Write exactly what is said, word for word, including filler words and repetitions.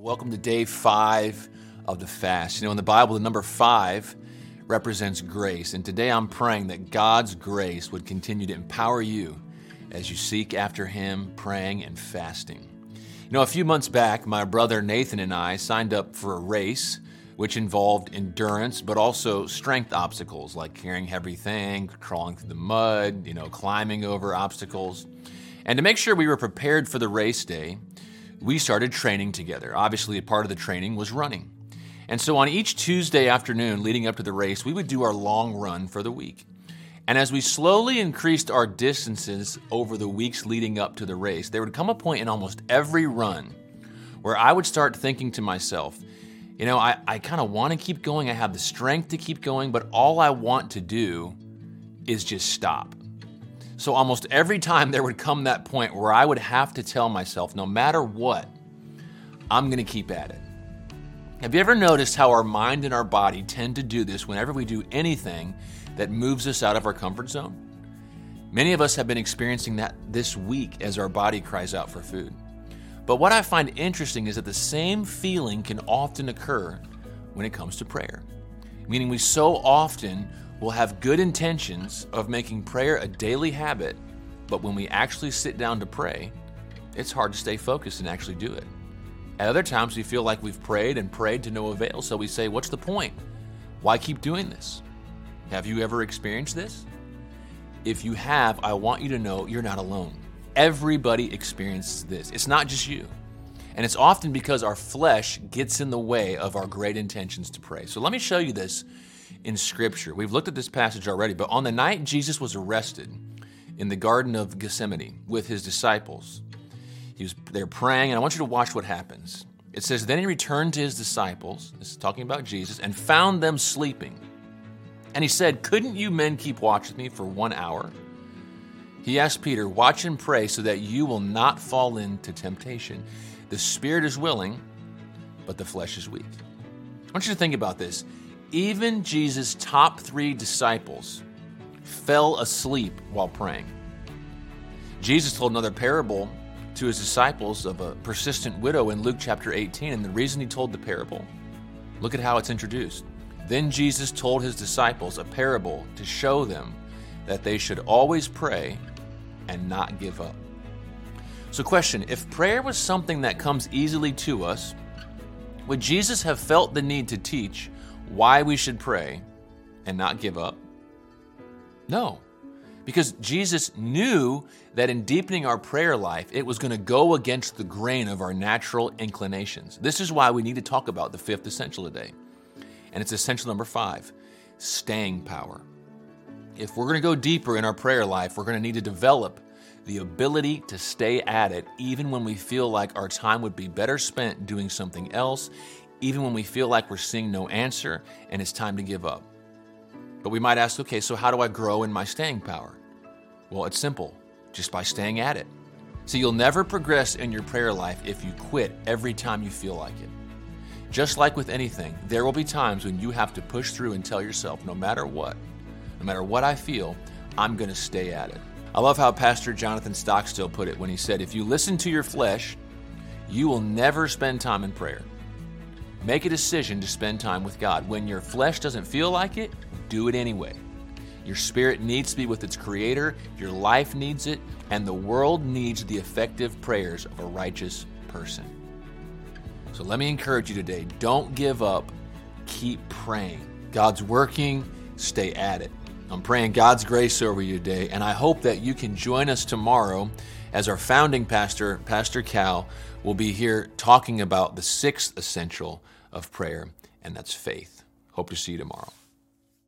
Welcome to day five of the fast. You know, in the Bible, the number five represents grace. And today I'm praying that God's grace would continue to empower you as you seek after Him, praying and fasting. You know, a few months back, my brother Nathan and I signed up for a race which involved endurance, but also strength obstacles like carrying heavy things, crawling through the mud, you know, climbing over obstacles. And to make sure we were prepared for the race day, we started training together. Obviously, a part of the training was running. And so on each Tuesday afternoon leading up to the race, we would do our long run for the week. And as we slowly increased our distances over the weeks leading up to the race, there would come a point in almost every run where I would start thinking to myself, you know, I, I kind of want to keep going. I have the strength to keep going, but all I want to do is just stop. So almost every time there would come that point where I would have to tell myself, no matter what, I'm going to keep at it. Have you ever noticed how our mind and our body tend to do this whenever we do anything that moves us out of our comfort zone? Many of us have been experiencing that this week as our body cries out for food. But what I find interesting is that the same feeling can often occur when it comes to prayer. Meaning we so often will have good intentions of making prayer a daily habit, but when we actually sit down to pray, it's hard to stay focused and actually do it. At other times, we feel like we've prayed and prayed to no avail, so we say, what's the point? Why keep doing this? Have you ever experienced this? If you have, I want you to know you're not alone. Everybody experiences this. It's not just you. And it's often because our flesh gets in the way of our great intentions to pray. So let me show you this in Scripture. We've looked at this passage already, but on the night Jesus was arrested in the Garden of Gethsemane with his disciples, he was there praying, and I want you to watch what happens. It says, then he returned to his disciples, this is talking about Jesus, and found them sleeping. And he said, couldn't you men keep watch with me for one hour? He asked Peter, watch and pray so that you will not fall into temptation. The spirit is willing, but the flesh is weak. I want you to think about this. Even Jesus' top three disciples fell asleep while praying. Jesus told another parable to his disciples of a persistent widow in Luke chapter eighteen, and the reason he told the parable, look at how it's introduced. Then Jesus told his disciples a parable to show them that they should always pray and not give up. So question, if prayer was something that comes easily to us, would Jesus have felt the need to teach why we should pray and not give up? No, because Jesus knew that in deepening our prayer life, it was going to go against the grain of our natural inclinations. This is why we need to talk about the fifth essential today. And it's essential number five, staying power. If we're going to go deeper in our prayer life, we're going to need to develop the ability to stay at it even when we feel like our time would be better spent doing something else, even when we feel like we're seeing no answer and it's time to give up. But we might ask, okay, so how do I grow in my staying power? Well, it's simple, just by staying at it. So you'll never progress in your prayer life if you quit every time you feel like it. Just like with anything, there will be times when you have to push through and tell yourself, no matter what, no matter what I feel, I'm going to stay at it. I love how Pastor Jonathan Stockstill put it when he said, if you listen to your flesh, you will never spend time in prayer. Make a decision to spend time with God. When your flesh doesn't feel like it, do it anyway. Your spirit needs to be with its Creator, your life needs it, and the world needs the effective prayers of a righteous person. So let me encourage you today, don't give up, keep praying. God's working, stay at it. I'm praying God's grace over you today, and I hope that you can join us tomorrow as our founding pastor, Pastor Cal, will be here talking about the sixth essential of prayer, and that's faith. Hope to see you tomorrow.